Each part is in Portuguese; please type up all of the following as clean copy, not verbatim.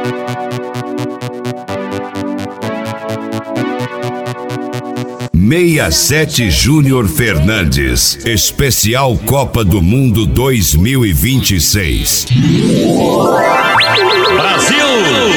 67 Júnior Fernandes, especial Copa do Mundo 2026. Brasil!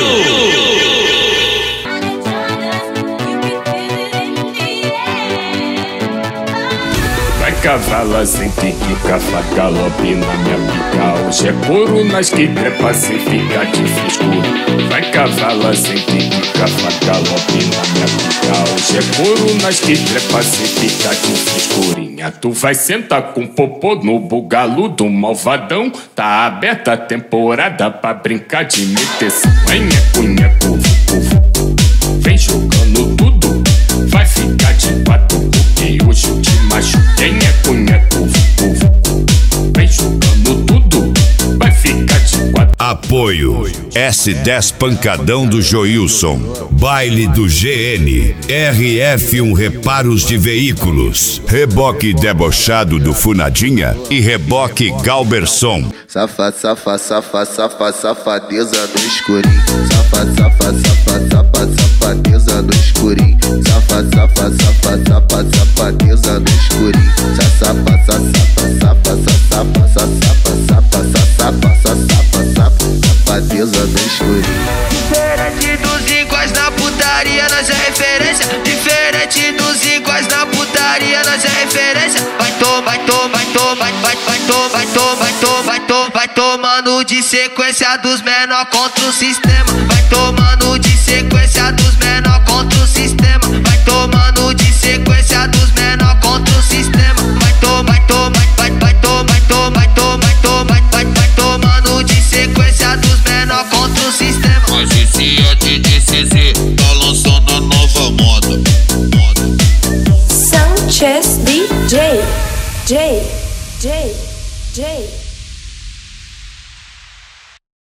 Vai cavala sem pique, cafa galope na minha pica. Hoje é couro nas que trepa sem ficar de frescura. Vai cavala sem pique, cafa galope na minha pica. Hoje é couro nas que trepa sem ficar de frescurinha. Tu vai sentar com popô no bugalo do malvadão. Tá aberta a temporada pra brincar de meteção. Nheco, nheco, vem jogando tudo. Vai ficar de quatro porque hoje eu te machuquei. Nheco, nheco, vem jogando tudo. Vai ficar de quatro. Apoio S10 Pancadão do Joilson, Baile do GN, RF1 Reparos de Veículos, Reboque Debochado do Funadinha e Reboque Galberson. Safadeza do escurinho. Safadeza do escurinho. Safadeza do escurinho. Safadeza do escurinho. Diferente dos iguais na putaria, nós é referência. Diferente dos iguais na putaria, nós é referência. Vai tomando de sequência dos menor contra o sistema. Vai tomando de sequência dos menor contra o sistema. Vai tomando de sequência dos menor contra o sistema. Vai tomando de sequência dos menor contra o sistema. Mas esse é de DCZ, tá lançando a nova moda. Sanchez DJ.